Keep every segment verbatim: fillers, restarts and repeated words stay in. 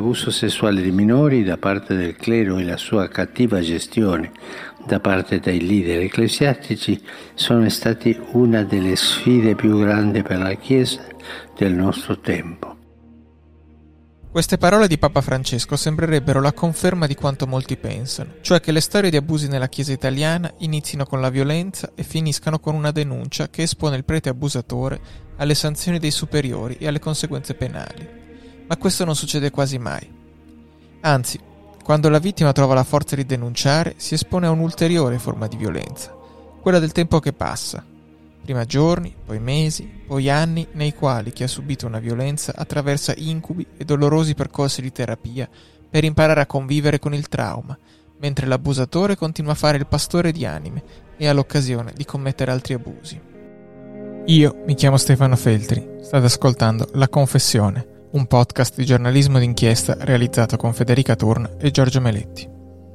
l'abuso sessuale di minori da parte del clero e la sua cattiva gestione da parte dei leader ecclesiastici sono stati una delle sfide più grandi per la Chiesa del nostro tempo. Queste parole di Papa Francesco sembrerebbero la conferma di quanto molti pensano, cioè che le storie di abusi nella Chiesa italiana inizino con la violenza e finiscano con una denuncia che espone il prete abusatore alle sanzioni dei superiori e alle conseguenze penali. Ma questo non succede quasi mai. Anzi, quando la vittima trova la forza di denunciare, si espone a un'ulteriore forma di violenza, quella del tempo che passa. Prima giorni, poi mesi, poi anni nei quali chi ha subito una violenza attraversa incubi e dolorosi percorsi di terapia per imparare a convivere con il trauma, mentre l'abusatore continua a fare il pastore di anime e ha l'occasione di commettere altri abusi. Io mi chiamo Stefano Feltri, state ascoltando La Confessione, un podcast di giornalismo d'inchiesta realizzato con Federica Turna e Giorgio Meletti.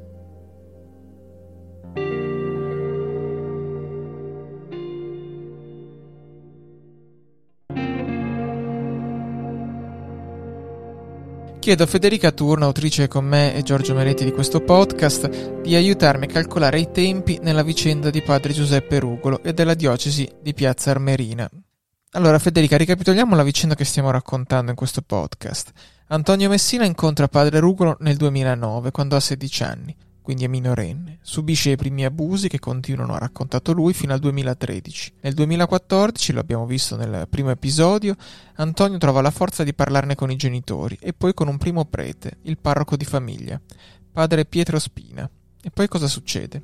Chiedo a Federica Turna, autrice con me e Giorgio Meletti di questo podcast, di aiutarmi a calcolare i tempi nella vicenda di padre Giuseppe Rugolo e della diocesi di Piazza Armerina. Allora Federica, ricapitoliamo la vicenda che stiamo raccontando in questo podcast. Antonio Messina incontra padre Rugolo nel duemilanove, quando ha sedici anni, quindi è minorenne. Subisce i primi abusi che continuano, ha raccontato lui, fino al duemilatredici. Nel duemilaquattordici, lo abbiamo visto nel primo episodio, Antonio trova la forza di parlarne con i genitori e poi con un primo prete, il parroco di famiglia, padre Pietro Spina. E poi cosa succede?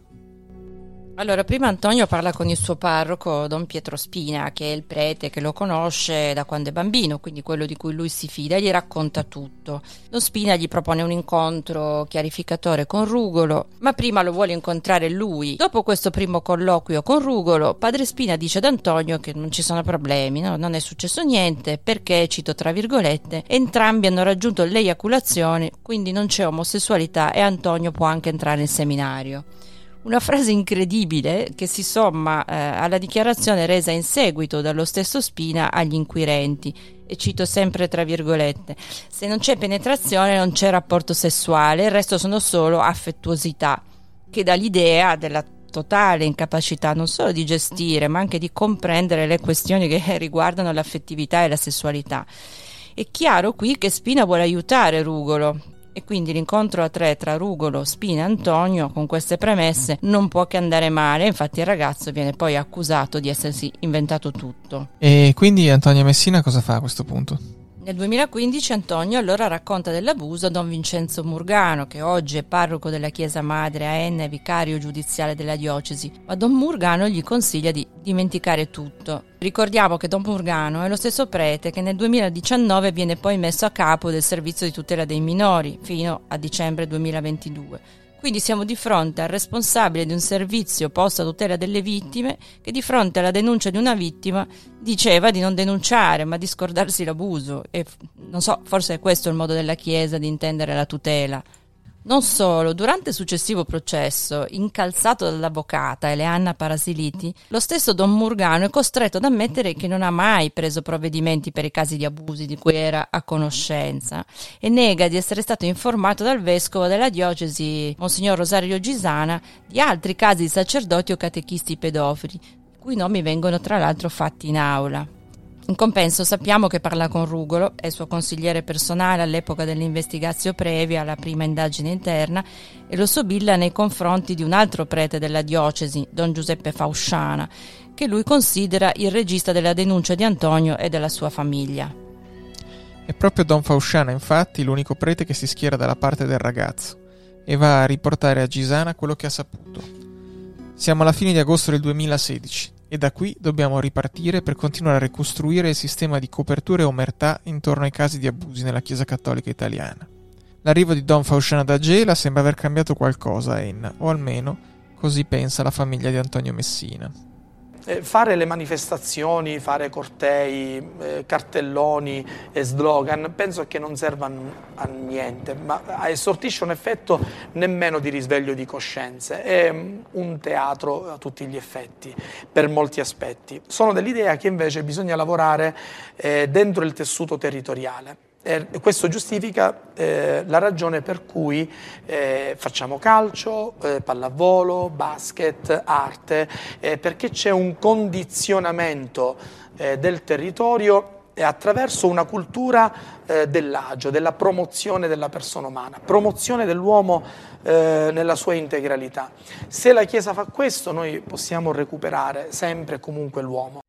Allora, prima Antonio parla con il suo parroco, Don Pietro Spina, che è il prete che lo conosce da quando è bambino, quindi quello di cui lui si fida, e gli racconta tutto. Don Spina gli propone un incontro chiarificatore con Rugolo, ma prima lo vuole incontrare lui. Dopo questo primo colloquio con Rugolo, padre Spina dice ad Antonio che non ci sono problemi, no? Non è successo niente, perché, cito tra virgolette, entrambi hanno raggiunto l'eiaculazione, quindi non c'è omosessualità e Antonio può anche entrare in seminario. Una frase incredibile che si somma eh, alla dichiarazione resa in seguito dallo stesso Spina agli inquirenti, e cito sempre tra virgolette: se non c'è penetrazione non c'è rapporto sessuale, il resto sono solo affettuosità, che dà l'idea della totale incapacità non solo di gestire ma anche di comprendere le questioni che riguardano l'affettività e la sessualità. È chiaro qui che Spina vuole aiutare Rugolo, e quindi l'incontro a tre tra Rugolo, Spina e Antonio, con queste premesse, non può che andare male. Infatti il ragazzo viene poi accusato di essersi inventato tutto. E quindi Antonio Messina cosa fa a questo punto? Nel duemilaquindici Antonio allora racconta dell'abuso a Don Vincenzo Murgano, che oggi è parroco della Chiesa Madre a Enna e vicario giudiziale della diocesi, ma Don Murgano gli consiglia di dimenticare tutto. Ricordiamo che Don Murgano è lo stesso prete che nel duemiladiciannove viene poi messo a capo del servizio di tutela dei minori fino a dicembre duemilaventidue. Quindi siamo di fronte al responsabile di un servizio posto a tutela delle vittime che, di fronte alla denuncia di una vittima, diceva di non denunciare ma di scordarsi l'abuso. E non so, forse è questo il modo della Chiesa di intendere la tutela. Non solo, durante il successivo processo, incalzato dall'avvocata Eleanna Parasiliti, lo stesso Don Murgano è costretto ad ammettere che non ha mai preso provvedimenti per i casi di abusi di cui era a conoscenza e nega di essere stato informato dal vescovo della diocesi, Monsignor Rosario Gisana, di altri casi di sacerdoti o catechisti pedofili, i cui nomi vengono tra l'altro fatti in aula. In compenso sappiamo che parla con Rugolo, è suo consigliere personale all'epoca dell'investigazione previa alla prima indagine interna, e lo sobilla nei confronti di un altro prete della diocesi, Don Giuseppe Fausciana, che lui considera il regista della denuncia di Antonio e della sua famiglia. È proprio Don Fausciana, infatti, l'unico prete che si schiera dalla parte del ragazzo e va a riportare a Gisana quello che ha saputo. Siamo alla fine di agosto del duemilasedici. E da qui dobbiamo ripartire per continuare a ricostruire il sistema di copertura e omertà intorno ai casi di abusi nella Chiesa Cattolica Italiana. L'arrivo di Don Fausciana da Gela sembra aver cambiato qualcosa a Enna, o almeno così pensa la famiglia di Antonio Messina. Eh, fare le manifestazioni, fare cortei, eh, cartelloni e slogan, penso che non servano a niente, ma estortisce un effetto nemmeno di risveglio di coscienze. È un teatro a tutti gli effetti, per molti aspetti. Sono dell'idea che invece bisogna lavorare eh, dentro il tessuto territoriale. E questo giustifica eh, la ragione per cui eh, facciamo calcio, eh, pallavolo, basket, arte, eh, perché c'è un condizionamento eh, del territorio attraverso una cultura eh, dell'agio, della promozione della persona umana, promozione dell'uomo eh, nella sua integralità. Se la Chiesa fa questo, noi possiamo recuperare sempre e comunque l'uomo.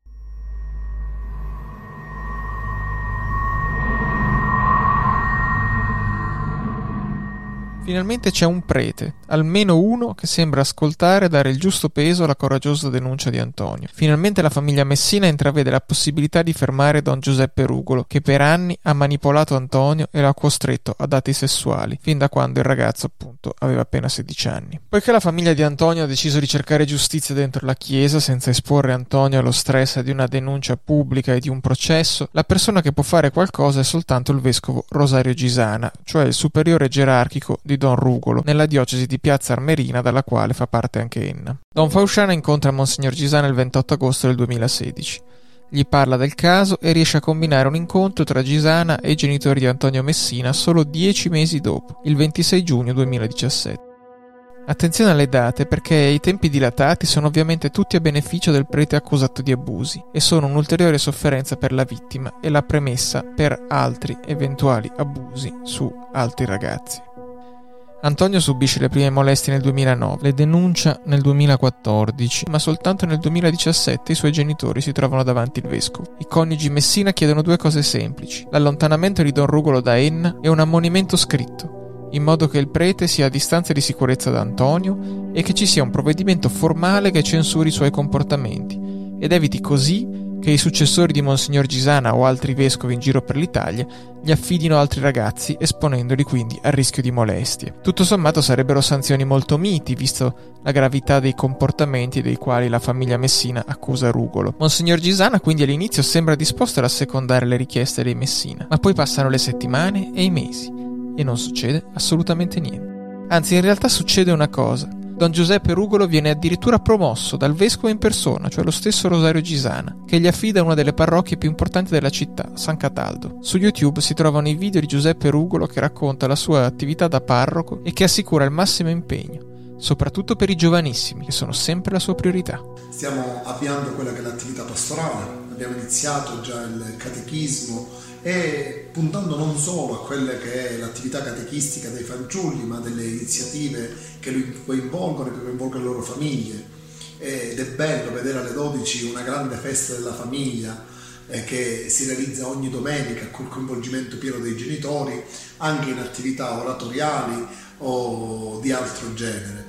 Finalmente c'è un prete, almeno uno, che sembra ascoltare e dare il giusto peso alla coraggiosa denuncia di Antonio. Finalmente la famiglia Messina intravede la possibilità di fermare Don Giuseppe Rugolo, che per anni ha manipolato Antonio e lo ha costretto ad atti sessuali, fin da quando il ragazzo, appunto, aveva appena sedici anni. Poiché la famiglia di Antonio ha deciso di cercare giustizia dentro la chiesa, senza esporre Antonio allo stress di una denuncia pubblica e di un processo, la persona che può fare qualcosa è soltanto il vescovo Rosario Gisana, cioè il superiore gerarchico di Don Rugolo, nella diocesi di Piazza Armerina, dalla quale fa parte anche Enna. Don Fausciana incontra Monsignor Gisana il ventotto agosto del duemilasedici. Gli parla del caso e riesce a combinare un incontro tra Gisana e i genitori di Antonio Messina solo dieci mesi dopo, il ventisei giugno duemiladiciassette. Attenzione alle date, perché i tempi dilatati sono ovviamente tutti a beneficio del prete accusato di abusi e sono un'ulteriore sofferenza per la vittima e la premessa per altri eventuali abusi su altri ragazzi. Antonio subisce le prime molestie nel duemilanove, le denuncia nel duemilaquattordici, ma soltanto nel duemiladiciassette i suoi genitori si trovano davanti il vescovo. I coniugi Messina chiedono due cose semplici: l'allontanamento di Don Rugolo da Enna e un ammonimento scritto, in modo che il prete sia a distanza di sicurezza da Antonio e che ci sia un provvedimento formale che censuri i suoi comportamenti ed eviti così che i successori di Monsignor Gisana o altri vescovi in giro per l'Italia gli affidino altri ragazzi, esponendoli quindi al rischio di molestie. Tutto sommato sarebbero sanzioni molto miti, visto la gravità dei comportamenti dei quali la famiglia Messina accusa Rugolo. Monsignor Gisana quindi all'inizio sembra disposto ad assecondare le richieste dei Messina, ma poi passano le settimane e i mesi e non succede assolutamente niente. Anzi, in realtà succede una cosa. Don Giuseppe Rugolo viene addirittura promosso dal vescovo in persona, cioè lo stesso Rosario Gisana, che gli affida una delle parrocchie più importanti della città, San Cataldo. Su YouTube si trovano i video di Giuseppe Rugolo che racconta la sua attività da parroco e che assicura il massimo impegno, soprattutto per i giovanissimi, che sono sempre la sua priorità. Stiamo avviando quella che è l'attività pastorale, abbiamo iniziato già il catechismo e puntando non solo a quella che è l'attività catechistica dei fanciulli, ma delle iniziative che li coinvolgono e che coinvolgono le loro famiglie. Ed è bello vedere alle dodici una grande festa della famiglia eh, che si realizza ogni domenica col coinvolgimento pieno dei genitori, anche in attività oratoriali o di altro genere.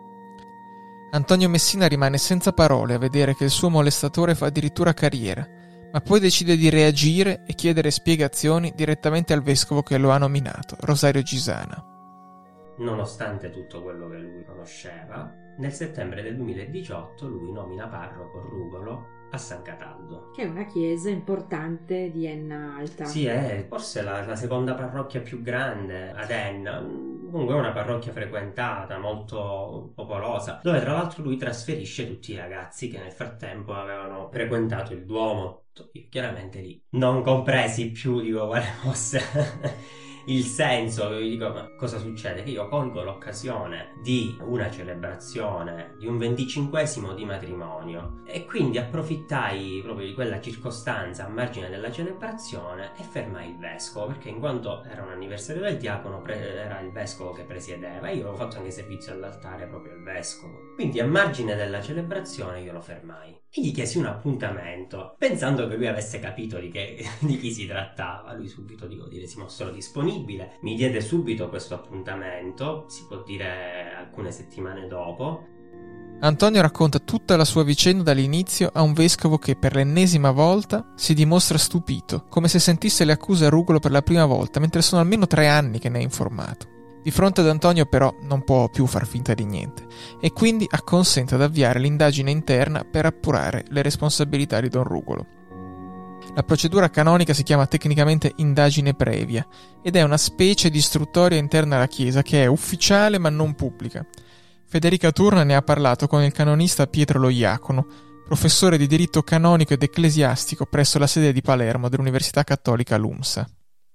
Antonio Messina rimane senza parole a vedere che il suo molestatore fa addirittura carriera, ma poi decide di reagire e chiedere spiegazioni direttamente al vescovo che lo ha nominato, Rosario Gisana. Nonostante tutto quello che lui conosceva, nel settembre del duemiladiciotto lui nomina parroco Rugolo a San Cataldo, che è una chiesa importante di Enna Alta. Sì, è forse la, la seconda parrocchia più grande ad Enna. Comunque è una parrocchia frequentata, molto popolosa, dove tra l'altro lui trasferisce tutti i ragazzi che nel frattempo avevano frequentato il Duomo. Io chiaramente lì non compresi più, dico, quale fosse il senso. Io dico, ma cosa succede? Che io colgo l'occasione di una celebrazione di un venticinquesimo di matrimonio e quindi approfittai proprio di quella circostanza a margine della celebrazione e fermai il vescovo, perché in quanto era un anniversario del diacono pre- era il vescovo che presiedeva e io avevo fatto anche servizio all'altare proprio al vescovo, quindi a margine della celebrazione io lo fermai e gli chiesi un appuntamento, pensando che lui avesse capito di, che, di chi si trattava. Lui subito, dico, dire, si mostrò disponibile, mi diede subito questo appuntamento, si può dire alcune settimane dopo. Antonio racconta tutta la sua vicenda dall'inizio a un vescovo che per l'ennesima volta si dimostra stupito, come se sentisse le accuse a Rugolo per la prima volta, mentre sono almeno tre anni che ne è informato. Di fronte ad Antonio però non può più far finta di niente e quindi acconsente ad avviare l'indagine interna per appurare le responsabilità di Don Rugolo. La procedura canonica si chiama tecnicamente indagine previa ed è una specie di istruttoria interna alla Chiesa che è ufficiale ma non pubblica. Federica Turna ne ha parlato con il canonista Pietro Lo Iacono, professore di diritto canonico ed ecclesiastico presso la sede di Palermo dell'Università Cattolica LUMSA. La norma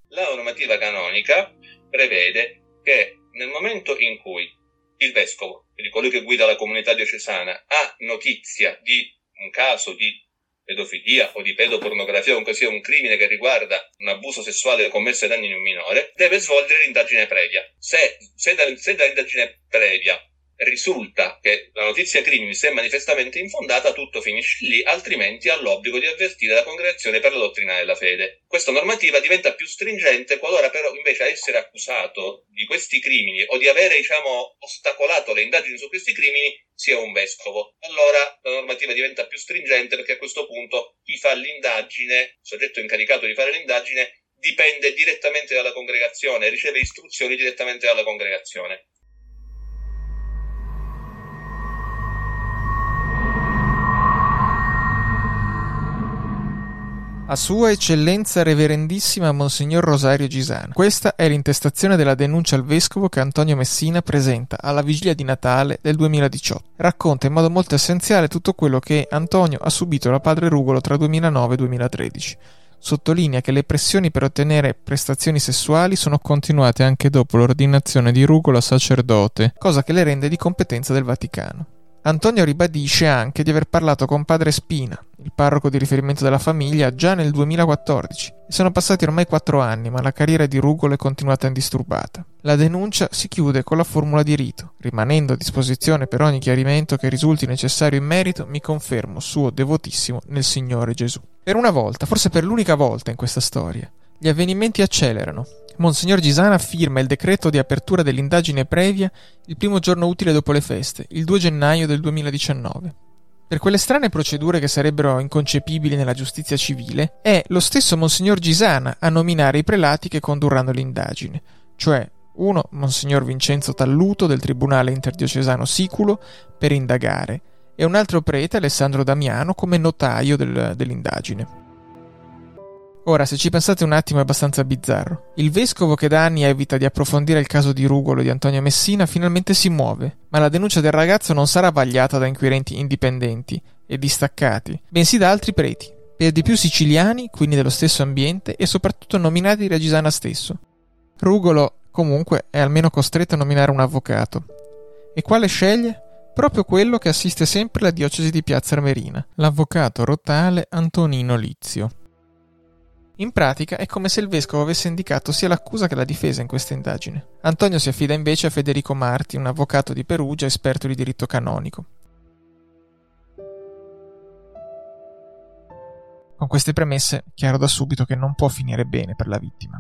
normativa canonica prevede che nel momento in cui il vescovo, quindi colui che guida la comunità diocesana, ha notizia di un caso di pedofilia o di pedopornografia, comunque sia un crimine che riguarda un abuso sessuale commesso ai danni di un minore, deve svolgere l'indagine previa. Se, se, da, se dall'indagine previa risulta che la notizia criminis è manifestamente infondata, tutto finisce lì, altrimenti ha l'obbligo di avvertire la Congregazione per la dottrina della fede. Questa normativa diventa più stringente qualora però invece a essere accusato di questi crimini o di avere, diciamo, ostacolato le indagini su questi crimini sia un vescovo. Allora la normativa diventa più stringente, perché a questo punto chi fa l'indagine, il soggetto incaricato di fare l'indagine, dipende direttamente dalla Congregazione, riceve istruzioni direttamente dalla Congregazione. A Sua Eccellenza Reverendissima Monsignor Rosario Gisana. Questa è l'intestazione della denuncia al vescovo che Antonio Messina presenta alla vigilia di Natale del duemiladiciotto. Racconta in modo molto essenziale tutto quello che Antonio ha subito da padre Rugolo tra duemilanove e duemilatredici. Sottolinea che le pressioni per ottenere prestazioni sessuali sono continuate anche dopo l'ordinazione di Rugolo a sacerdote, cosa che le rende di competenza del Vaticano. Antonio ribadisce anche di aver parlato con padre Spina, il parroco di riferimento della famiglia, già nel duemilaquattordici. E sono passati ormai quattro anni, ma la carriera di Rugolo è continuata indisturbata. La denuncia si chiude con la formula di rito. Rimanendo a disposizione per ogni chiarimento che risulti necessario in merito, mi confermo suo devotissimo nel Signore Gesù. Per una volta, forse per l'unica volta in questa storia, gli avvenimenti accelerano. Monsignor Gisana firma il decreto di apertura dell'indagine previa il primo giorno utile dopo le feste, il due gennaio del duemiladiciannove. Per quelle strane procedure che sarebbero inconcepibili nella giustizia civile, è lo stesso Monsignor Gisana a nominare i prelati che condurranno l'indagine, cioè uno Monsignor Vincenzo Talluto del Tribunale Interdiocesano Siculo per indagare e un altro prete, Alessandro Damiano, come notaio del, dell'indagine. Ora, se ci pensate un attimo, è abbastanza bizzarro. Il vescovo che da anni evita di approfondire il caso di Rugolo e di Antonio Messina finalmente si muove, ma la denuncia del ragazzo non sarà vagliata da inquirenti indipendenti e distaccati, bensì da altri preti, per di più siciliani, quindi dello stesso ambiente, e soprattutto nominati da Gisana stesso. Rugolo, comunque, è almeno costretto a nominare un avvocato. E quale sceglie? Proprio quello che assiste sempre la diocesi di Piazza Armerina, l'avvocato rotale Antonino Lizio. In pratica è come se il vescovo avesse indicato sia l'accusa che la difesa in questa indagine. Antonio si affida invece a Federico Marti, un avvocato di Perugia esperto di diritto canonico. Con queste premesse, chiaro da subito che non può finire bene per la vittima.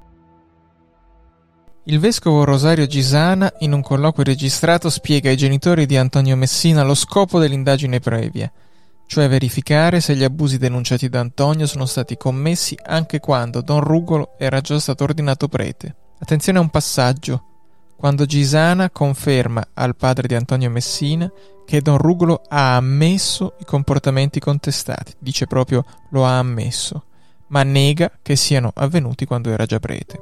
Il vescovo Rosario Gisana, in un colloquio registrato, spiega ai genitori di Antonio Messina lo scopo dell'indagine previa, cioè verificare se gli abusi denunciati da Antonio sono stati commessi anche quando Don Rugolo era già stato ordinato prete. Attenzione a un passaggio, quando Gisana conferma al padre di Antonio Messina che Don Rugolo ha ammesso i comportamenti contestati, dice proprio lo ha ammesso, ma nega che siano avvenuti quando era già prete.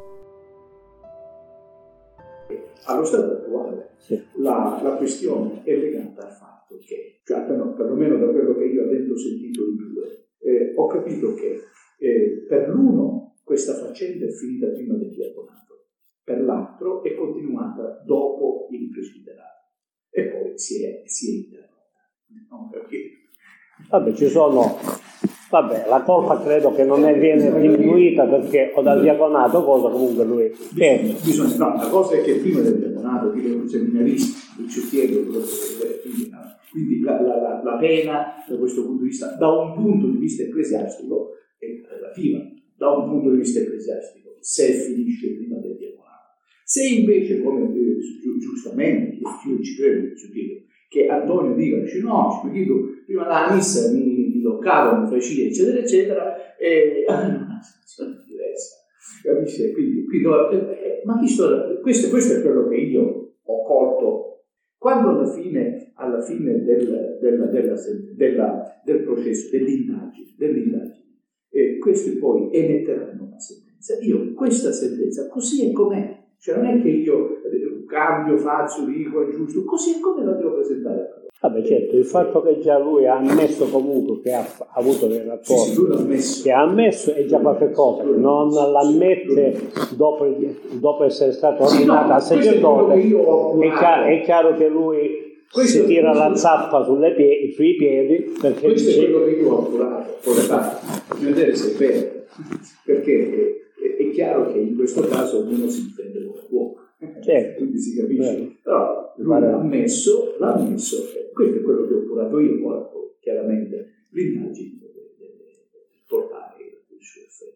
Allo stato attuale la, la questione è legata al fatto che, cioè perlomeno da quello che io avendo sentito i due, eh, ho capito che eh, per l'uno questa faccenda è finita prima del diaconato, per l'altro è continuata dopo il presbiterato e poi si è, si è interrotta. Non perché. Vabbè, ci sono. Vabbè, la colpa credo che non è viene diminuita perché o dal diaconato cosa comunque lui bisogna, bisogna, no, la cosa è che prima del diaconato che è un seminarista, il cettiero, quindi la, la, la pena da questo punto di vista, da un punto di vista ecclesiastico è relativa, da un punto di vista ecclesiastico, se finisce prima del diaconato. Se invece, come eh, giustamente, io ci credo, che Antonio dica, dice no, prima della missa mi toccavo, mi facevo, eccetera, eccetera, e è una situazione diversa, capisci? Quindi, quindi, eh, ma chi sto, questo, questo è quello che io ho colto quando alla fine, alla fine del, della, della, della, del processo, dell'indagine, dell'indagine eh, questi poi emetteranno una sentenza. Io questa sentenza, così è com'è, Cioè non è che io cambio, faccio, dico, aggiusto, così è come la devo presentare. Vabbè, certo, il fatto che già lui ha ammesso comunque che ha, ha avuto dei rapporti, sì, sì, ammesso. che ha ammesso è già qualche cosa, non l'ammette dopo, dopo essere stato ordinato a sacerdote, è, chiaro, è chiaro che lui questo si tira la zappa sulle pie- sui piedi, perché questo dice... è quello che io ho appurato, ora vedere se è vero, perché è, è chiaro che in questo caso ognuno si difende come può. Certo. Quindi si capisce, Beh. però lui l'ha ammesso, l'ha ammesso, questo è quello che ho curato io, ora poi chiaramente l'indagine deve, deve portare il suo effetto.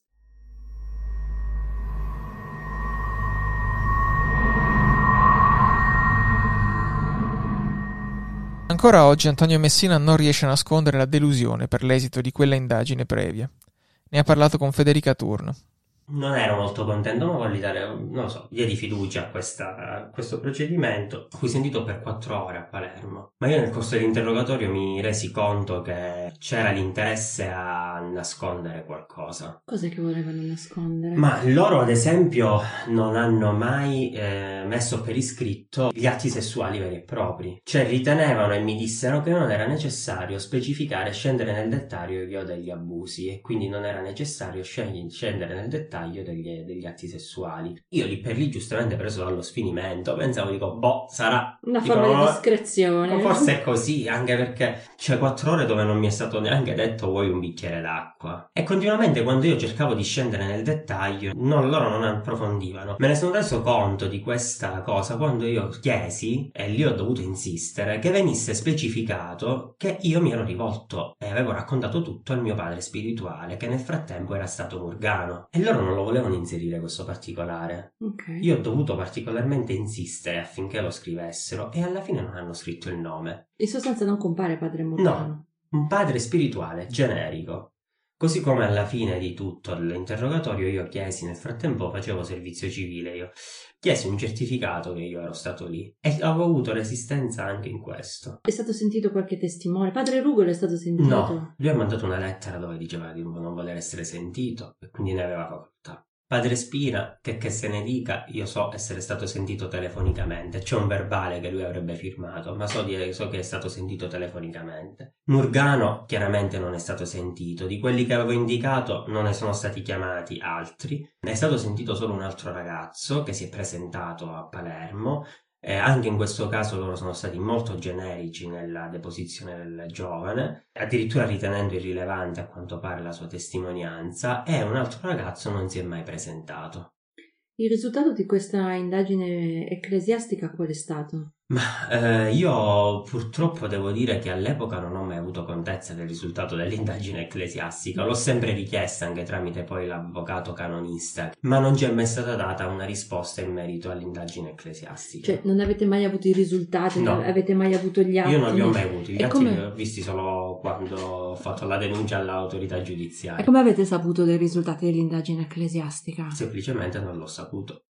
Ancora oggi Antonio Messina non riesce a nascondere la delusione per l'esito di quella indagine previa. Ne ha parlato con Federica Turno. Non ero molto contento, ma voglio dare, non lo so, via di fiducia a, questa, a questo procedimento. Fui sentito per quattro ore a Palermo, ma io nel corso dell'interrogatorio mi resi conto che c'era l'interesse a nascondere qualcosa. Cos'è che volevano nascondere? Ma loro, ad esempio, non hanno mai eh, messo per iscritto gli atti sessuali veri e propri. Cioè ritenevano e mi dissero che non era necessario specificare, scendere nel dettaglio degli abusi, e quindi non era necessario scendere nel dettaglio Degli, degli atti sessuali. Io lì per lì, giustamente preso dallo sfinimento, pensavo, dico, boh, sarà una dico, forma no, di discrezione. Forse è così, anche perché c'è quattro ore dove non mi è stato neanche detto vuoi un bicchiere d'acqua. E continuamente quando io cercavo di scendere nel dettaglio, non, loro non approfondivano. Me ne sono reso conto di questa cosa quando io chiesi, e lì ho dovuto insistere, che venisse specificato che io mi ero rivolto e avevo raccontato tutto al mio padre spirituale, che nel frattempo era stato Murgano. E loro non lo volevano inserire questo particolare. Okay. Io ho dovuto particolarmente insistere affinché lo scrivessero e alla fine non hanno scritto il nome. In sostanza non compare padre Murgano. No, un padre spirituale generico. Così come alla fine di tutto l'interrogatorio io chiesi, nel frattempo facevo servizio civile, io chiesi un certificato che io ero stato lì e avevo avuto resistenza anche in questo. È stato sentito qualche testimone? Padre Rugolo è stato sentito? No, lui ha mandato una lettera dove diceva di non voler essere sentito e quindi ne aveva facoltà. Padre Spina, che che se ne dica, io so essere stato sentito telefonicamente. C'è un verbale che lui avrebbe firmato, ma so, di, so che è stato sentito telefonicamente. Murgano chiaramente non è stato sentito. Di quelli che avevo indicato non ne sono stati chiamati altri. Ne è stato sentito solo un altro ragazzo che si è presentato a Palermo. Eh, anche in questo caso loro sono stati molto generici nella deposizione del giovane, addirittura ritenendo irrilevante a quanto pare la sua testimonianza, e un altro ragazzo non si è mai presentato. Il risultato di questa indagine ecclesiastica qual è stato? Ma eh, io purtroppo devo dire che all'epoca non ho mai avuto contezza del risultato dell'indagine ecclesiastica, l'ho sempre richiesta anche tramite poi l'avvocato canonista, ma non ci è mai stata data una risposta in merito all'indagine ecclesiastica. Cioè non avete mai avuto i risultati? No. Avete mai avuto gli atti? Io non li ho mai avuti, gli e atti come... li ho visti solo quando ho fatto la denuncia all'autorità giudiziaria. E come avete saputo dei risultati dell'indagine ecclesiastica? Semplicemente non l'ho saputo.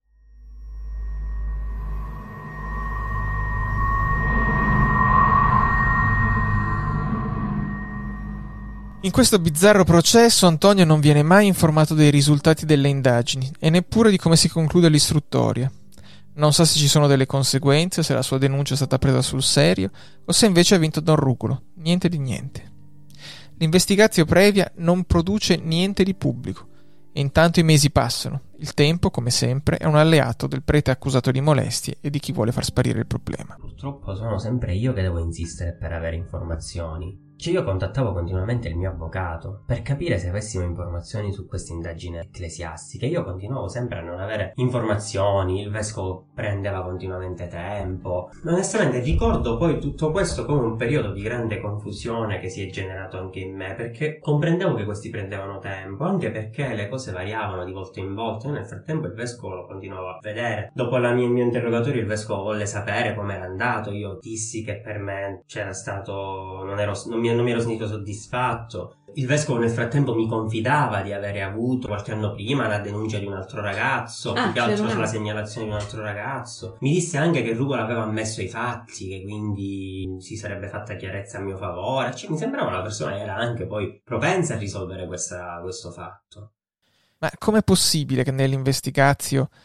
In questo bizzarro processo Antonio non viene mai informato dei risultati delle indagini e neppure di come si conclude l'istruttoria. Non sa se ci sono delle conseguenze, se la sua denuncia è stata presa sul serio o se invece ha vinto Don Rucolo. Niente di niente. L'investigazione previa non produce niente di pubblico e intanto i mesi passano. Il tempo, come sempre, è un alleato del prete accusato di molestie e di chi vuole far sparire il problema. Purtroppo sono sempre io che devo insistere per avere informazioni. Cioè io contattavo continuamente il mio avvocato per capire se avessimo informazioni su queste indagini ecclesiastiche. Io continuavo sempre a non avere informazioni, il vescovo prendeva continuamente tempo. Onestamente ricordo poi tutto questo come un periodo di grande confusione che si è generato anche in me, perché comprendevo che questi prendevano tempo, anche perché le cose variavano di volta in volta. Io nel frattempo il vescovo lo continuavo a vedere. Dopo la mia, il mio interrogatorio il vescovo volle sapere com'era andato. Io dissi che per me c'era stato... non ero... non mi non mi ero sentito soddisfatto. Il vescovo nel frattempo mi confidava di avere avuto qualche anno prima la denuncia di un altro ragazzo, ah, più che altro sulla segnalazione di un altro ragazzo. Mi disse anche che Rucolo aveva ammesso i fatti, che quindi si sarebbe fatta chiarezza a mio favore. Cioè, mi sembrava una persona che era anche poi propensa a risolvere questa, questo fatto. Ma com'è possibile che nell'investigatio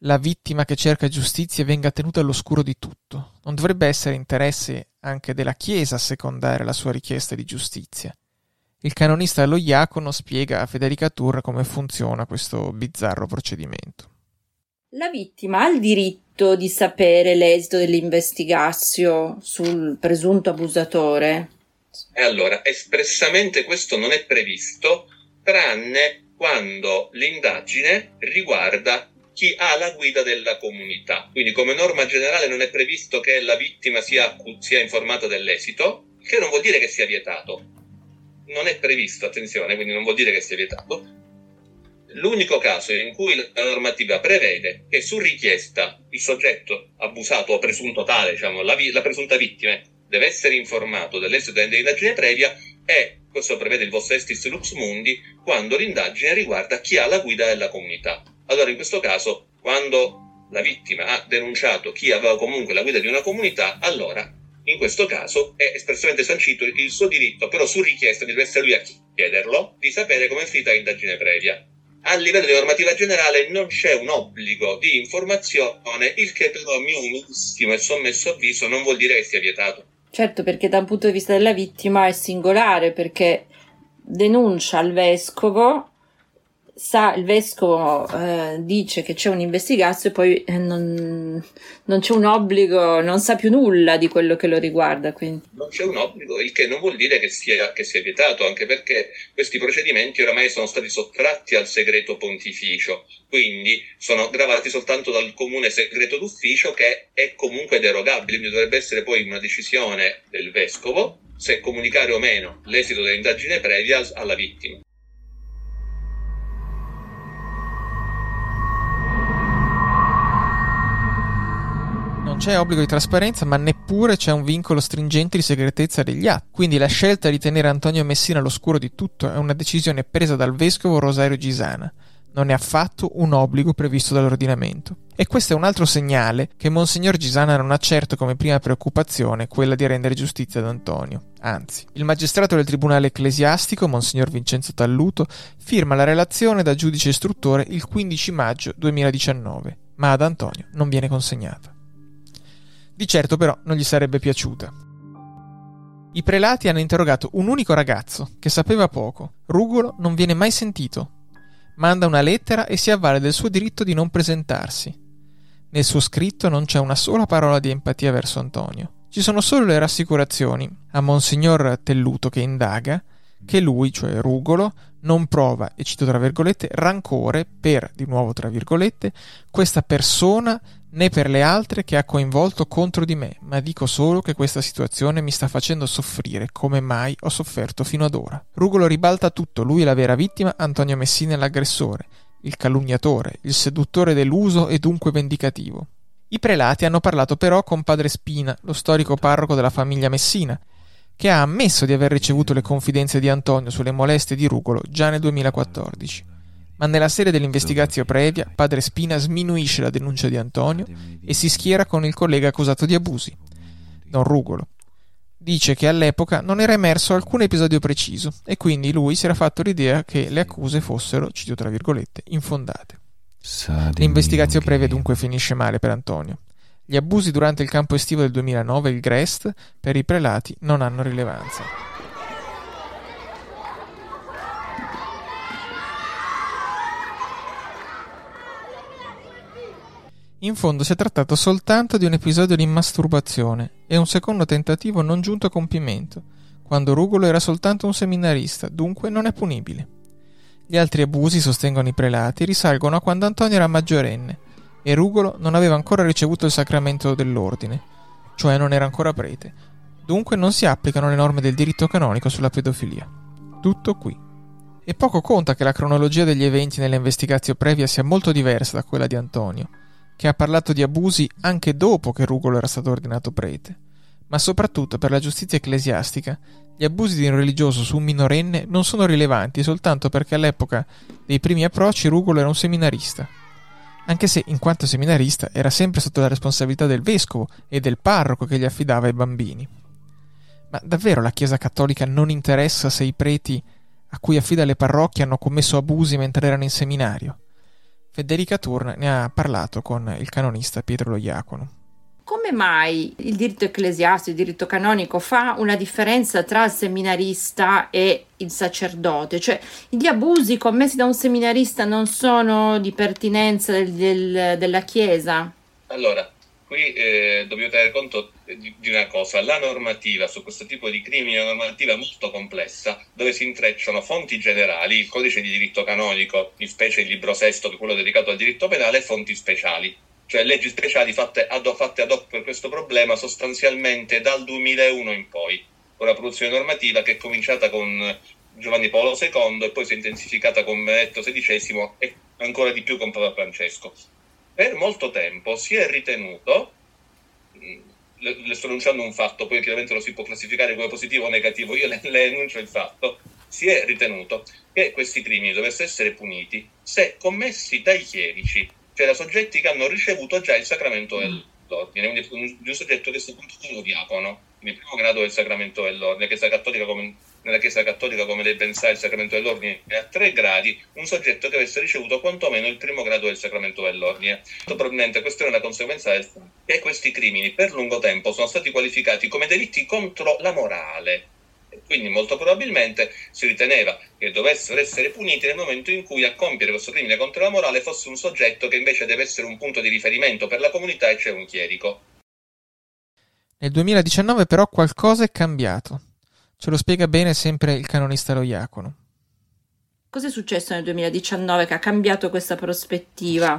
la vittima che cerca giustizia venga tenuta all'oscuro di tutto? Non dovrebbe essere interesse anche della Chiesa assecondare la sua richiesta di giustizia? Il canonista Lo Iacono spiega a Federica Turra come funziona questo bizzarro procedimento. La vittima ha il diritto di sapere l'esito dell'investigazione sul presunto abusatore? E allora, espressamente questo non è previsto, tranne quando l'indagine riguarda chi ha la guida della comunità. Quindi come norma generale non è previsto che la vittima sia, sia informata dell'esito, che non vuol dire che sia vietato. Non è previsto, attenzione, quindi non vuol dire che sia vietato. L'unico caso in cui la normativa prevede che su richiesta il soggetto abusato o presunto tale, diciamo, la, vi- la presunta vittima, deve essere informato dell'esito dell'indagine previa e, questo prevede il Vos Estis Lux Mundi, quando l'indagine riguarda chi ha la guida della comunità. Allora in questo caso, quando la vittima ha denunciato chi aveva comunque la guida di una comunità, allora in questo caso è espressamente sancito il suo diritto, però su richiesta deve essere lui a chiederlo, di sapere come è finita l'indagine previa. A livello di normativa generale non c'è un obbligo di informazione, il che però a mio umilissimo e sommesso avviso non vuol dire che sia vietato. Certo, perché da un punto di vista della vittima è singolare, perché denuncia al vescovo, sa, il vescovo eh, dice che c'è un'investigazione e poi eh, non, non c'è un obbligo, non sa più nulla di quello che lo riguarda. Quindi. Non c'è un obbligo, il che non vuol dire che sia, che sia vietato, anche perché questi procedimenti oramai sono stati sottratti al segreto pontificio, quindi sono gravati soltanto dal comune segreto d'ufficio, che è comunque derogabile, quindi dovrebbe essere poi una decisione del vescovo se comunicare o meno l'esito dell'indagine previa alla vittima. Non c'è obbligo di trasparenza, ma neppure c'è un vincolo stringente di segretezza degli atti. Quindi la scelta di tenere Antonio Messina all'oscuro di tutto è una decisione presa dal vescovo Rosario Gisana. Non è affatto un obbligo previsto dall'ordinamento. E questo è un altro segnale che Monsignor Gisana non ha certo come prima preoccupazione quella di rendere giustizia ad Antonio. Anzi, il magistrato del Tribunale Ecclesiastico, Monsignor Vincenzo Talluto, firma la relazione da giudice istruttore il quindici maggio duemiladiciannove, ma ad Antonio non viene consegnata. Di certo però non gli sarebbe piaciuta. I prelati hanno interrogato un unico ragazzo che sapeva poco. Rugolo non viene mai sentito. Manda una lettera e si avvale del suo diritto di non presentarsi. Nel suo scritto non c'è una sola parola di empatia verso Antonio. Ci sono solo le rassicurazioni a Monsignor Telluto, che indaga, che lui, cioè Rugolo, non prova, e cito tra virgolette, rancore per, di nuovo tra virgolette, questa persona né per le altre che ha coinvolto contro di me, ma dico solo che questa situazione mi sta facendo soffrire come mai ho sofferto fino ad ora. Rugolo ribalta tutto, lui è la vera vittima, Antonio Messina è l'aggressore, il calunniatore, il seduttore deluso e dunque vendicativo. I prelati hanno parlato però con padre Spina, lo storico parroco della famiglia Messina, che ha ammesso di aver ricevuto le confidenze di Antonio sulle molestie di Rugolo già nel duemilaquattordici. Ma nella serie dell'investigazione previa, padre Spina sminuisce la denuncia di Antonio e si schiera con il collega accusato di abusi, Don Rugolo. Dice che all'epoca non era emerso alcun episodio preciso e quindi lui si era fatto l'idea che le accuse fossero, cito tra virgolette, infondate. L'investigazione previa dunque finisce male per Antonio. Gli abusi durante il campo estivo del duemilanove, il Grest, per i prelati non hanno rilevanza. In fondo si è trattato soltanto di un episodio di masturbazione e un secondo tentativo non giunto a compimento, quando Rugolo era soltanto un seminarista, dunque non è punibile. Gli altri abusi, sostengono i prelati, risalgono a quando Antonio era maggiorenne e Rugolo non aveva ancora ricevuto il sacramento dell'ordine, cioè non era ancora prete. Dunque non si applicano le norme del diritto canonico sulla pedofilia. Tutto qui. E poco conta che la cronologia degli eventi nell'investigazione previa sia molto diversa da quella di Antonio, che ha parlato di abusi anche dopo che Rugolo era stato ordinato prete. Ma soprattutto per la giustizia ecclesiastica, gli abusi di un religioso su un minorenne non sono rilevanti soltanto perché all'epoca dei primi approcci Rugolo era un seminarista, anche se in quanto seminarista era sempre sotto la responsabilità del vescovo e del parroco che gli affidava i bambini. Ma davvero la Chiesa cattolica non interessa se i preti a cui affida le parrocchie hanno commesso abusi mentre erano in seminario? Federica Turna ne ha parlato con il canonista Pietro Lo Diacono. Come mai il diritto ecclesiastico, il diritto canonico fa una differenza tra il seminarista e il sacerdote? Cioè, gli abusi commessi da un seminarista non sono di pertinenza del, del, della Chiesa? Allora, qui eh, dobbiamo tenere conto di, di una cosa: la normativa su questo tipo di crimini è una normativa molto complessa, dove si intrecciano fonti generali, il codice di diritto canonico, in specie il libro sesto, che è quello dedicato al diritto penale, e fonti speciali. Cioè leggi speciali fatte ad, fatte ad hoc per questo problema sostanzialmente dal duemilauno in poi. Una produzione normativa che è cominciata con Giovanni Paolo secondo e poi si è intensificata con Benedetto sedicesimo e ancora di più con Papa Francesco. Per molto tempo si è ritenuto, le, le sto enunciando un fatto, poi chiaramente lo si può classificare come positivo o negativo, io le, le enuncio il fatto, si è ritenuto che questi crimini dovessero essere puniti se commessi dai chierici, cioè da soggetti che hanno ricevuto già il sacramento dell'ordine, quindi un, di un soggetto che è stato un diacono, quindi primo grado del sacramento dell'ordine. Nella Chiesa Cattolica, come, nella Chiesa Cattolica, come lei pensava, il sacramento dell'ordine è a tre gradi, un soggetto che avesse ricevuto quantomeno il primo grado del sacramento dell'ordine. Probabilmente questa è una conseguenza del fatto che questi crimini per lungo tempo sono stati qualificati come delitti contro la morale. Quindi molto probabilmente si riteneva che dovessero essere puniti nel momento in cui a compiere questo crimine contro la morale fosse un soggetto che invece deve essere un punto di riferimento per la comunità, e cioè un chierico. Nel duemiladiciannove però qualcosa è cambiato. Ce lo spiega bene sempre il canonista Lo Diacono. Cosa è successo nel duemiladiciannove che ha cambiato questa prospettiva?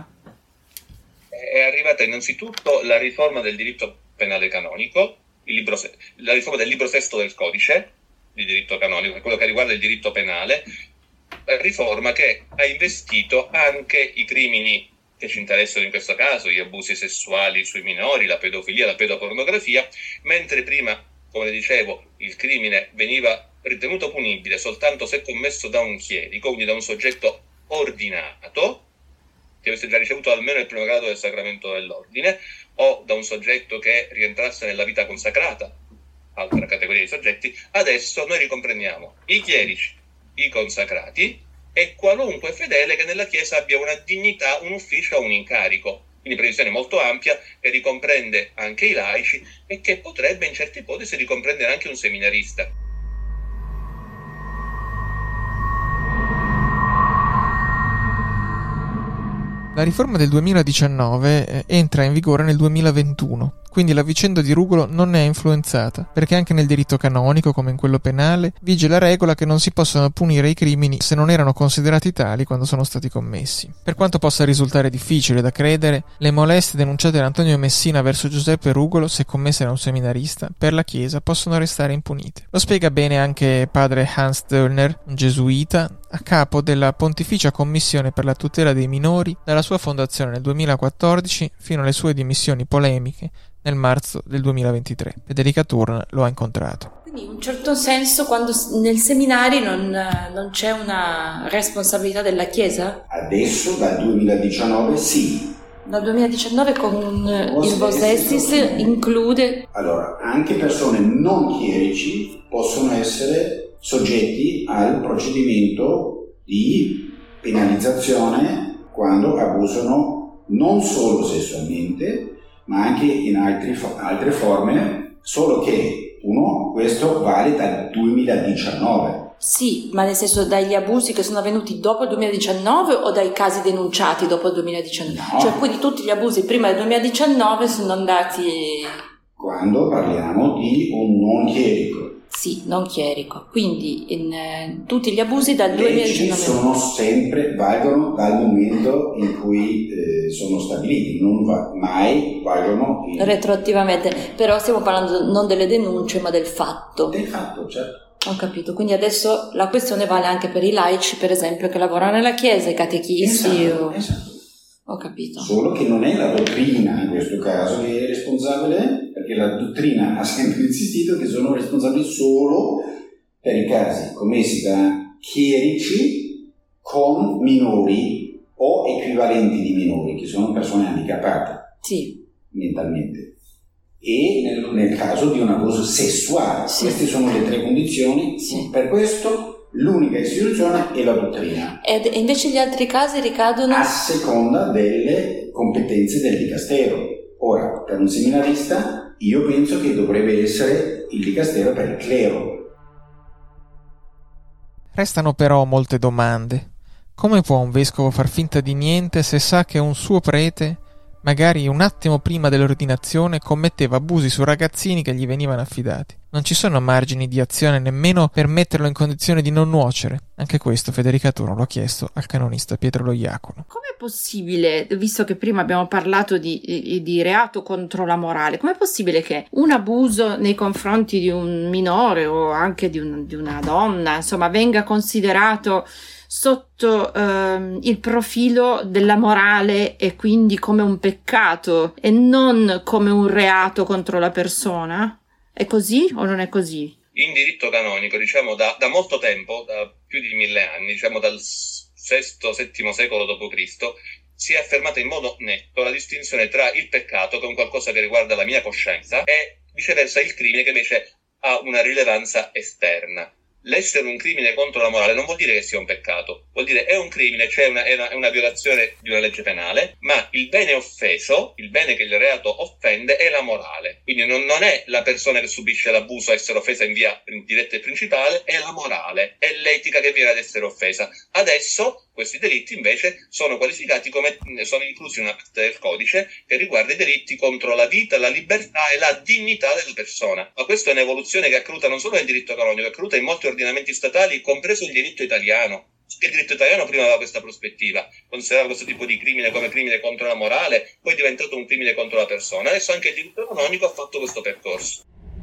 È arrivata innanzitutto la riforma del diritto penale canonico, il libro, la riforma del libro sesto del codice di diritto canonico, quello che riguarda il diritto penale, riforma che ha investito anche i crimini che ci interessano in questo caso, gli abusi sessuali sui minori, la pedofilia, la pedopornografia, mentre prima, come dicevo, il crimine veniva ritenuto punibile soltanto se commesso da un chierico, quindi da un soggetto ordinato, che avesse già ricevuto almeno il primo grado del sacramento dell'ordine, o da un soggetto che rientrasse nella vita consacrata, altra categoria di soggetti. Adesso noi ricomprendiamo i chierici, i consacrati e qualunque fedele che nella Chiesa abbia una dignità, un ufficio o un incarico. Quindi previsione molto ampia che ricomprende anche i laici e che potrebbe in certe ipotesi ricomprendere anche un seminarista. La riforma del duemiladiciannove eh, entra in vigore nel duemilaventuno, quindi la vicenda di Rugolo non ne è influenzata, perché anche nel diritto canonico, come in quello penale, vige la regola che non si possono punire i crimini se non erano considerati tali quando sono stati commessi. Per quanto possa risultare difficile da credere, le molestie denunciate da Antonio Messina verso Giuseppe Rugolo, se commesse da un seminarista, per la Chiesa possono restare impunite. Lo spiega bene anche padre Hans Döllner, un gesuita, a capo della Pontificia Commissione per la tutela dei minori dalla sua fondazione nel duemilaquattordici fino alle sue dimissioni polemiche nel marzo del duemilaventitré. Federica Turna lo ha incontrato. Quindi in un certo senso quando nel seminario non, non c'è una responsabilità della Chiesa? Adesso dal duemiladiciannove sì. Dal duemiladiciannove con il Vos Estis include... Allora, anche persone non chierici possono essere soggetti al procedimento di penalizzazione quando abusano non solo sessualmente, ma anche in altri, altre forme, solo che uno, questo vale dal duemiladiciannove. Sì, ma nel senso dagli abusi che sono avvenuti dopo il duemiladiciannove o dai casi denunciati dopo il duemiladiciannove? No. Cioè quindi tutti gli abusi prima del duemiladiciannove sono andati... Quando parliamo di un non chierico. Sì, non chierico. Quindi in eh, tutti gli abusi dal leggi duemiladiciannove sono sempre, valgono dal momento in cui eh, sono stabiliti, non va, mai valgono in... retroattivamente. Però stiamo parlando non delle denunce ma del fatto. Del fatto, certo. Ho capito, quindi adesso la questione vale anche per i laici, per esempio, che lavorano nella Chiesa, i catechisti. Esatto, o... esatto. Ho capito. Solo che non è la dottrina in questo caso che è responsabile, perché la dottrina ha sempre insistito che sono responsabili solo per i casi commessi da chierici con minori o equivalenti di minori, che sono persone handicappate sì. mentalmente. E nel, nel caso di un abuso sessuale. Sì. Queste sono le tre condizioni. Sì. Per questo l'unica istituzione è la dottrina. Ed invece gli altri casi ricadono? A seconda delle competenze del dicastero. Ora, per un seminarista, io penso che dovrebbe essere il dicastero per il clero. Restano però molte domande. Come può un vescovo far finta di niente se sa che un suo prete, magari un attimo prima dell'ordinazione, commetteva abusi su ragazzini che gli venivano affidati? Non ci sono margini di azione nemmeno per metterlo in condizione di non nuocere. Anche questo Federica Turno lo ha chiesto al canonista Pietro Lo Diacono. Com'è possibile, visto che prima abbiamo parlato di, di reato contro la morale, com'è possibile che un abuso nei confronti di un minore o anche di, un, di una donna, insomma, venga considerato sotto ehm, il profilo della morale e quindi come un peccato e non come un reato contro la persona? È così o non è così? In diritto canonico, diciamo da, da molto tempo, da più di mille anni, diciamo dal sesto settimo secolo dopo Cristo, si è affermata in modo netto la distinzione tra il peccato, che è un qualcosa che riguarda la mia coscienza, e viceversa il crimine, che invece ha una rilevanza esterna. L'essere un crimine contro la morale non vuol dire che sia un peccato, vuol dire è un crimine, cioè una, è, una, è una violazione di una legge penale, ma il bene offeso, il bene che il reato offende, è la morale. Quindi non, non è la persona che subisce l'abuso a essere offesa in via diretta e principale, è la morale, è l'etica che viene ad essere offesa. Adesso questi delitti invece sono qualificati come, sono inclusi in una parte del codice che riguarda i delitti contro la vita, la libertà e la dignità della persona. Ma questa è un'evoluzione che è accruta non solo nel diritto canonico, è accruta in molti ordinamenti statali, compreso il diritto italiano. Il diritto italiano prima aveva questa prospettiva, considerava questo tipo di crimine come crimine contro la morale, poi è diventato un crimine contro la persona. Adesso anche il diritto canonico ha fatto questo percorso.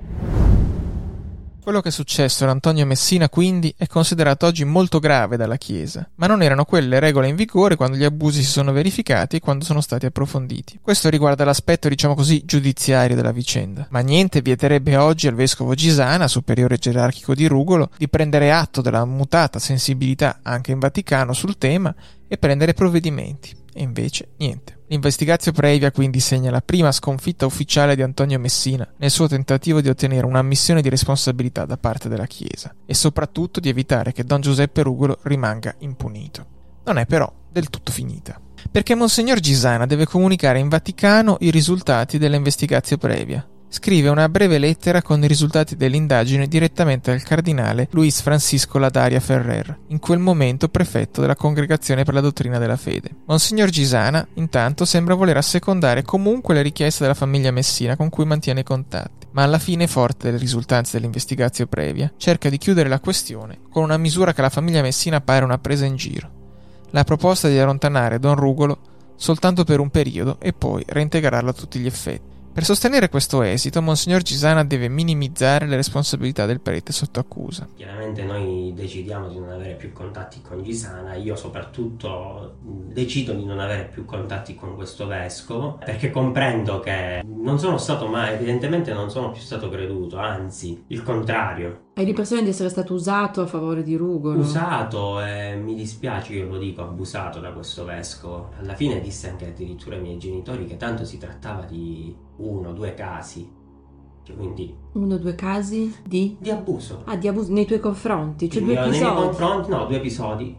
Quello che è successo ad Antonio Messina, quindi, è considerato oggi molto grave dalla Chiesa, ma non erano quelle regole in vigore quando gli abusi si sono verificati e quando sono stati approfonditi. Questo riguarda l'aspetto, diciamo così, giudiziario della vicenda. Ma niente vieterebbe oggi al vescovo Gisana, superiore gerarchico di Rugolo, di prendere atto della mutata sensibilità anche in Vaticano sul tema e prendere provvedimenti. E invece niente. L'investigatio previa quindi segna la prima sconfitta ufficiale di Antonio Messina nel suo tentativo di ottenere un'ammissione di responsabilità da parte della Chiesa e soprattutto di evitare che Don Giuseppe Rugolo rimanga impunito. Non è però del tutto finita, perché Monsignor Gisana deve comunicare in Vaticano i risultati dell'investigatio previa. Scrive una breve lettera con i risultati dell'indagine direttamente al cardinale Luis Francisco Ladaria Ferrer, in quel momento prefetto della Congregazione per la Dottrina della Fede. Monsignor Gisana, intanto, sembra voler assecondare comunque le richieste della famiglia Messina con cui mantiene contatti, ma alla fine, forte delle risultanze dell'investigatio previa, cerca di chiudere la questione con una misura che alla famiglia Messina pare una presa in giro: la proposta di allontanare Don Rugolo soltanto per un periodo e poi reintegrarlo a tutti gli effetti. Per sostenere questo esito, Monsignor Gisana deve minimizzare le responsabilità del prete sotto accusa. Chiaramente noi decidiamo di non avere più contatti con Gisana, io soprattutto decido di non avere più contatti con questo vescovo, perché comprendo che non sono stato mai, evidentemente non sono più stato creduto, anzi, il contrario. Hai l'impressione di essere stato usato a favore di Rugolo? Usato, e mi dispiace che lo dico, abusato da questo vescovo. Alla fine disse anche addirittura ai miei genitori che tanto si trattava di uno, due casi. Cioè, quindi uno o due casi di? Di abuso. Ah, di abuso nei tuoi confronti? Cioè due Io, episodi? Nei miei confronti, no, due episodi.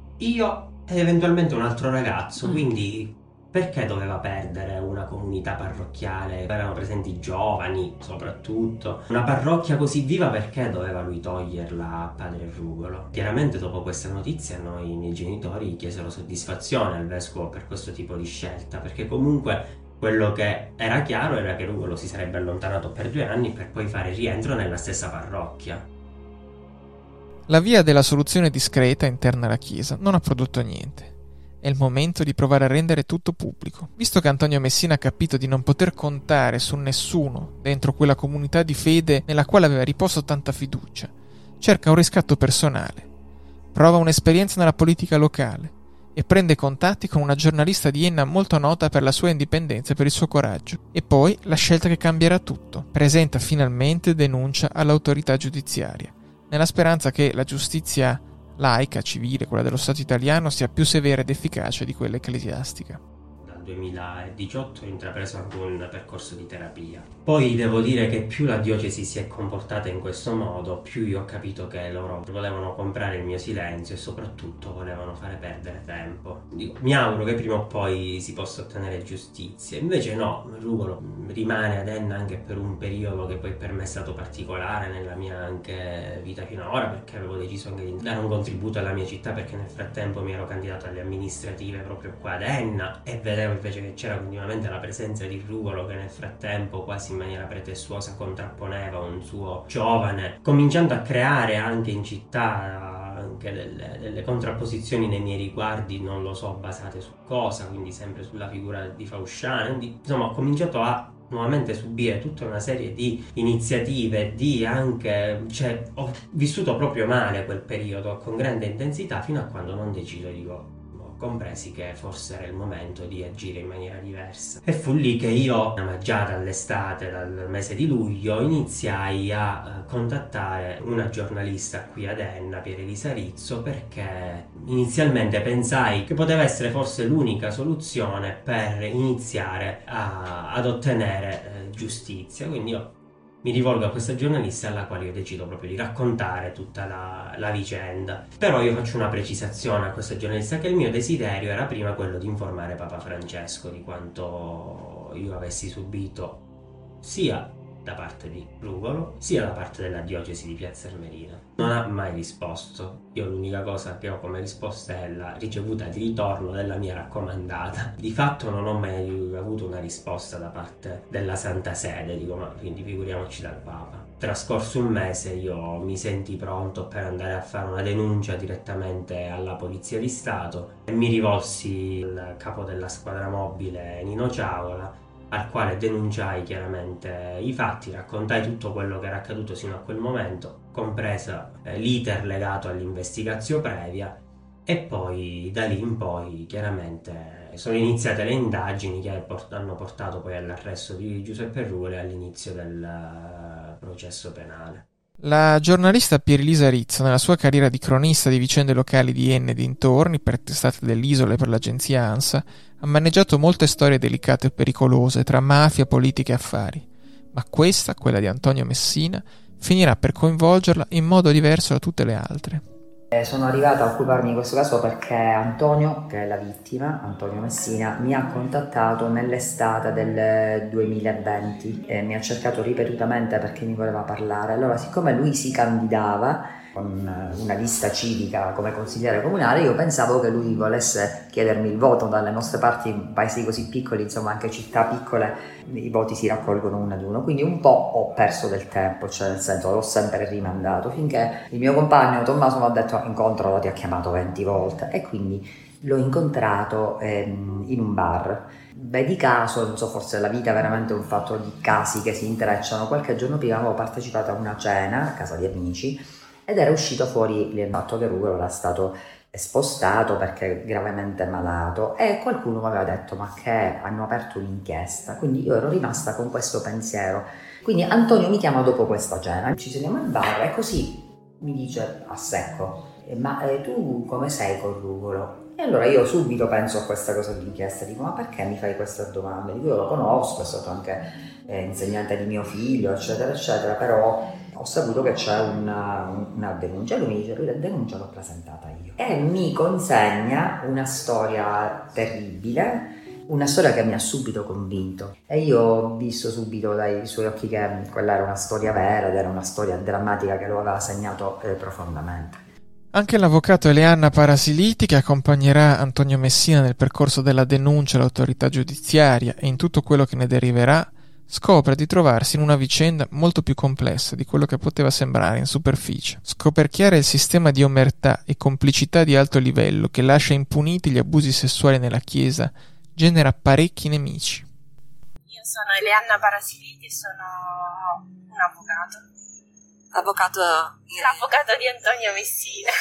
Io ed eventualmente un altro ragazzo, mm. quindi perché doveva perdere una comunità parrocchiale? Erano presenti giovani, soprattutto. Una parrocchia così viva, perché doveva lui toglierla a padre Rugolo? Chiaramente dopo questa notizia noi, i miei genitori, chiesero soddisfazione al vescovo per questo tipo di scelta, perché comunque quello che era chiaro era che Rugolo si sarebbe allontanato per due anni per poi fare rientro nella stessa parrocchia. La via della soluzione discreta interna alla Chiesa non ha prodotto niente. È il momento di provare a rendere tutto pubblico. Visto che Antonio Messina ha capito di non poter contare su nessuno dentro quella comunità di fede nella quale aveva riposto tanta fiducia, cerca un riscatto personale, prova un'esperienza nella politica locale e prende contatti con una giornalista di Enna molto nota per la sua indipendenza e per il suo coraggio. E poi la scelta che cambierà tutto. Presenta finalmente denuncia all'autorità giudiziaria, nella speranza che la giustizia laica, civile, quella dello Stato italiano, sia più severa ed efficace di quella ecclesiastica. Dal duemiladiciotto ho intrapreso anche un percorso di terapia. Poi devo dire che più la diocesi si è comportata in questo modo, più io ho capito che loro volevano comprare il mio silenzio e soprattutto volevano fare perdere tempo. Dico, mi auguro che prima o poi si possa ottenere giustizia. Invece no, Rugolo rimane ad Enna anche per un periodo che poi per me è stato particolare nella mia anche vita fino ad ora, perché avevo deciso anche di dare un contributo alla mia città, perché nel frattempo mi ero candidato alle amministrative proprio qua ad Enna e vedevo invece che c'era continuamente la presenza di Rugolo che nel frattempo quasi in maniera pretestuosa contrapponeva un suo giovane, cominciando a creare anche in città anche delle, delle contrapposizioni nei miei riguardi, non lo so basate su cosa, quindi sempre sulla figura di Fausciani. Quindi, insomma, ho cominciato a nuovamente subire tutta una serie di iniziative, di anche, cioè ho vissuto proprio male quel periodo con grande intensità, fino a quando non decido, dico, compresi che forse era il momento di agire in maniera diversa. E fu lì che io, già dall'estate, dal mese di luglio, iniziai a contattare una giornalista qui ad Enna, Pierelisa Rizzo, perché inizialmente pensai che poteva essere forse l'unica soluzione per iniziare a, ad ottenere eh, giustizia. Quindi io mi rivolgo a questa giornalista, alla quale io decido proprio di raccontare tutta la, la vicenda. Però io faccio una precisazione a questa giornalista, che il mio desiderio era prima quello di informare Papa Francesco di quanto io avessi subito sia da parte di Rugolo sia da parte della diocesi di Piazza Armerina. Non ha mai risposto. Io l'unica cosa che ho come risposta è la ricevuta di ritorno della mia raccomandata. Di fatto non ho mai avuto una risposta da parte della Santa Sede, dico, ma quindi figuriamoci dal Papa. Trascorso un mese io mi senti pronto per andare a fare una denuncia direttamente alla Polizia di Stato e mi rivolsi al capo della squadra mobile Nino Ciavola, al quale denunciai chiaramente i fatti, raccontai tutto quello che era accaduto sino a quel momento, compresa eh, l'iter legato all'investigazione previa, e poi da lì in poi chiaramente sono iniziate le indagini che port- hanno portato poi all'arresto di Giuseppe Rugolo e all'inizio del uh, processo penale. La giornalista Pierelisa Rizzo, nella sua carriera di cronista di vicende locali di Enna e dintorni per testate dell'Isola e per l'agenzia ANSA, ha maneggiato molte storie delicate e pericolose tra mafia, politica e affari, ma questa, quella di Antonio Messina, finirà per coinvolgerla in modo diverso da tutte le altre. Sono arrivata a occuparmi di questo caso perché Antonio, che è la vittima, Antonio Messina, mi ha contattato nell'estate del duemilaventi e mi ha cercato ripetutamente perché mi voleva parlare. Allora, siccome lui si candidava con una lista civica come consigliere comunale, io pensavo che lui volesse chiedermi il voto. Dalle nostre parti, in paesi così piccoli, insomma anche città piccole, i voti si raccolgono uno ad uno, quindi un po' ho perso del tempo, cioè nel senso l'ho sempre rimandato, finché il mio compagno Tommaso mi ha detto: incontralo, ti ha chiamato venti volte, e quindi l'ho incontrato ehm, in un bar. Vedi caso, non so, forse la vita è veramente un fatto di casi che si intrecciano. Qualche giorno prima avevo partecipato a una cena a casa di amici ed era uscito fuori il fatto che Rugolo era stato spostato perché gravemente malato, e qualcuno mi aveva detto: ma che hanno aperto un'inchiesta. Quindi io ero rimasta con questo pensiero. Quindi Antonio mi chiama dopo questa cena, ci sediamo al bar e così mi dice a secco: ma eh, tu come sei con Rugolo? E allora io subito penso a questa cosa dell'inchiesta, dico: ma perché mi fai questa domanda? Dico, io lo conosco, è stato anche eh, insegnante di mio figlio, eccetera eccetera, però ho saputo che c'è una, una denuncia. Lui mi dice: lui la denuncia l'ho presentata io, e mi consegna una storia terribile, una storia che mi ha subito convinto, e io ho visto subito dai suoi occhi che quella era una storia vera ed era una storia drammatica che lo aveva segnato eh, profondamente. Anche l'avvocato Eleanna Parasiliti, che accompagnerà Antonio Messina nel percorso della denuncia all'autorità giudiziaria e in tutto quello che ne deriverà, scopre di trovarsi in una vicenda molto più complessa di quello che poteva sembrare in superficie. Scoperchiare il sistema di omertà e complicità di alto livello che lascia impuniti gli abusi sessuali nella Chiesa genera parecchi nemici. Io sono Eleanna Parasiliti e sono un avvocato. Avvocato... L'avvocato di Antonio Messina.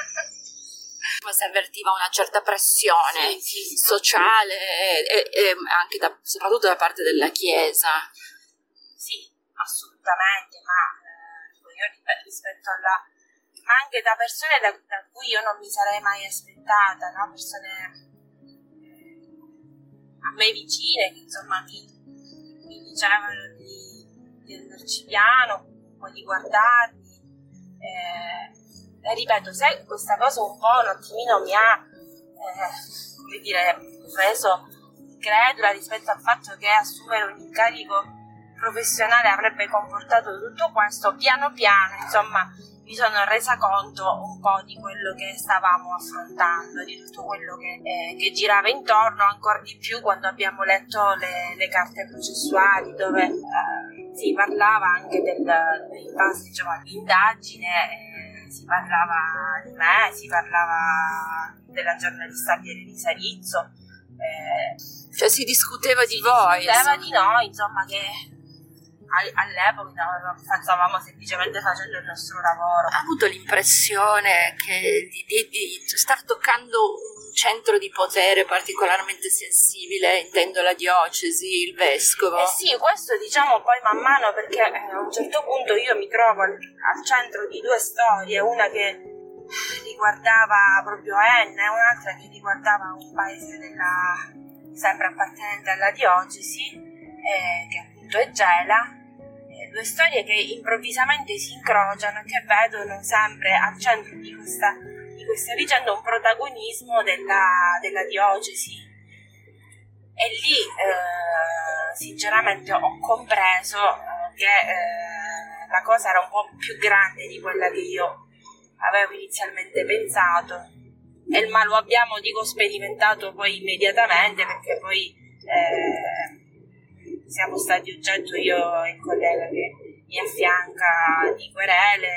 Si avvertiva una certa pressione sì, sì, sì, sociale e, e anche da, soprattutto da parte della Chiesa. Sì, assolutamente, ma eh, io rispetto alla... ma anche da persone da, da cui io non mi sarei mai aspettata, no? Persone a me vicine, che insomma mi, mi dicevano di, di andarci piano, un po' di guardarmi. Eh, e ripeto, se questa cosa un po' un attimino mi ha, eh, come dire, reso credula rispetto al fatto che assumere un incarico professionale avrebbe comportato tutto questo, piano piano, insomma, mi sono resa conto un po' di quello che stavamo affrontando, di tutto quello che, eh, che girava intorno, ancora di più quando abbiamo letto le, le carte processuali, dove eh, si parlava anche del, in base, diciamo, all'indagine, eh, si parlava di me, si parlava della giornalista Piera Lisarizzo, eh, cioè si discuteva di voi, si discuteva insomma. di noi, insomma, che all'epoca stavamo semplicemente facendo il nostro lavoro. Ha avuto l'impressione che di, di, di star toccando un centro di potere particolarmente sensibile, intendo la diocesi, il vescovo? Eh sì, questo diciamo poi man mano, perché a un certo punto io mi trovo al, al centro di due storie, una che riguardava proprio Enna e un'altra che riguardava un paese della, sempre appartenente alla diocesi, eh, che appunto è Gela. Due storie che improvvisamente si incrociano e che vedono sempre al centro di questa, di questa vicenda un protagonismo della, della diocesi. E lì eh, sinceramente ho compreso eh, che eh, la cosa era un po' più grande di quella che io avevo inizialmente pensato, e ma lo abbiamo, dico, sperimentato poi immediatamente, perché poi eh, siamo stati oggetto, io e il collega che mi affianca, di querele.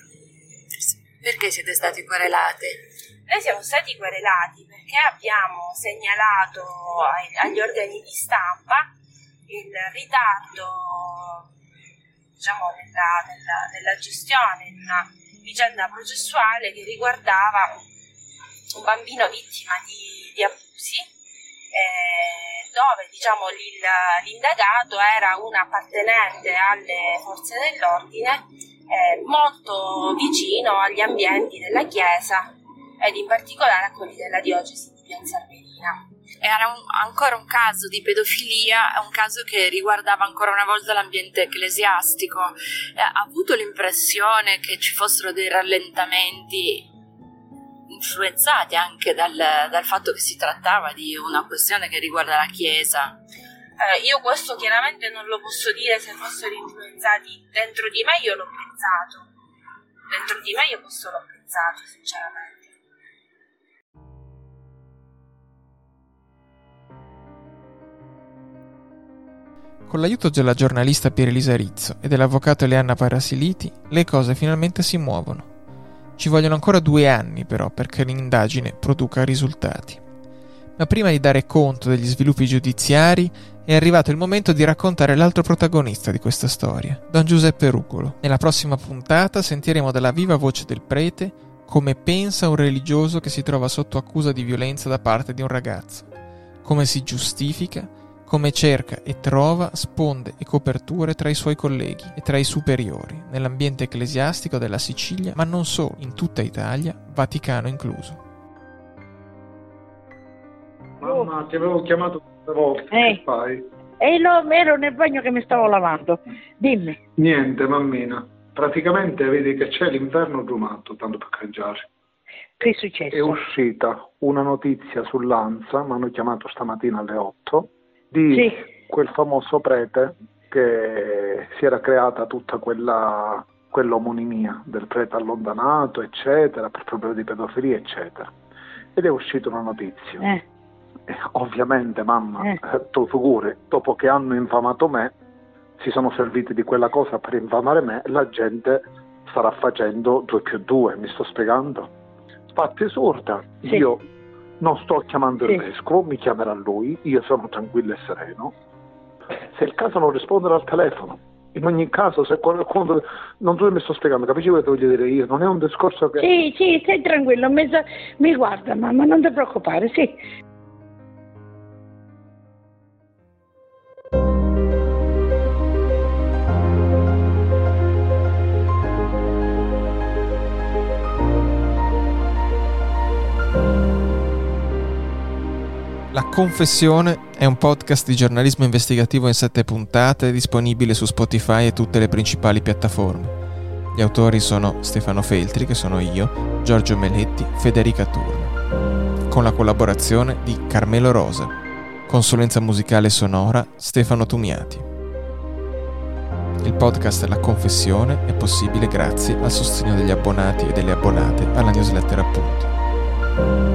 Perché siete stati querelati? Noi siamo stati querelati perché abbiamo segnalato ai, agli organi di stampa il ritardo, diciamo, nella, nella, nella gestione di una vicenda processuale che riguardava un bambino vittima di, di abusi, Eh, dove diciamo l'indagato era un appartenente alle forze dell'ordine, eh, molto vicino agli ambienti della Chiesa ed in particolare a quelli della diocesi di Piazza Armerina. Era un, ancora un caso di pedofilia, un caso che riguardava ancora una volta l'ambiente ecclesiastico. Eh, ha avuto l'impressione che ci fossero dei rallentamenti influenzati anche dal, dal fatto che si trattava di una questione che riguarda la Chiesa? Eh, io questo chiaramente non lo posso dire se fossero influenzati dentro di me, io l'ho pensato. Dentro di me io questo l'ho pensato, sinceramente. Con l'aiuto della giornalista Piera Lisarizzo e dell'avvocato Eleanna Parasiliti, le cose finalmente si muovono. Ci vogliono ancora due anni però perché l'indagine produca risultati. Ma prima di dare conto degli sviluppi giudiziari è arrivato il momento di raccontare l'altro protagonista di questa storia, Don Giuseppe Rugolo. Nella prossima puntata sentiremo dalla viva voce del prete come pensa un religioso che si trova sotto accusa di violenza da parte di un ragazzo, come si giustifica, come cerca e trova sponde e coperture tra i suoi colleghi e tra i superiori, nell'ambiente ecclesiastico della Sicilia, ma non solo, in tutta Italia, Vaticano incluso. Mamma, ti avevo chiamato queste volte, eh. che fai? E no, ero nel bagno che mi stavo lavando, dimmi. Niente, mammina, praticamente vedi che c'è l'inverno giumato, tanto per cangiare. Che è successo? È uscita una notizia sull'Ansa, mi hanno chiamato stamattina alle otto, di sì. quel famoso prete che si era creata tutta quella quell'omonimia del prete allontanato, eccetera, per problemi di pedofilia, eccetera. Ed è uscita una notizia. Eh. E ovviamente, mamma, eh. tu figuri, dopo che hanno infamato me, si sono serviti di quella cosa per infamare me, la gente starà facendo due più due, mi sto spiegando? Fatti sorda, sì. Io non sto chiamando sì. il vescovo, mi chiamerà lui, io sono tranquillo e sereno. Se il caso non rispondere al telefono, in ogni caso, se qualcuno, non so se mi sto spiegando, capisci quello che voglio dire io? Non è un discorso che... Sì, sì, stai tranquillo, mi, mi guarda mamma, non ti preoccupare, sì. La La Confessione è un podcast di giornalismo investigativo in sette puntate, disponibile su Spotify e tutte le principali piattaforme. Gli autori sono Stefano Feltri, che sono io, Giorgio Meletti, Federica Turno, con la collaborazione di Carmelo Rosa, consulenza musicale sonora Stefano Tumiati. Il podcast La Confessione è possibile grazie al sostegno degli abbonati e delle abbonate alla newsletter Appunti.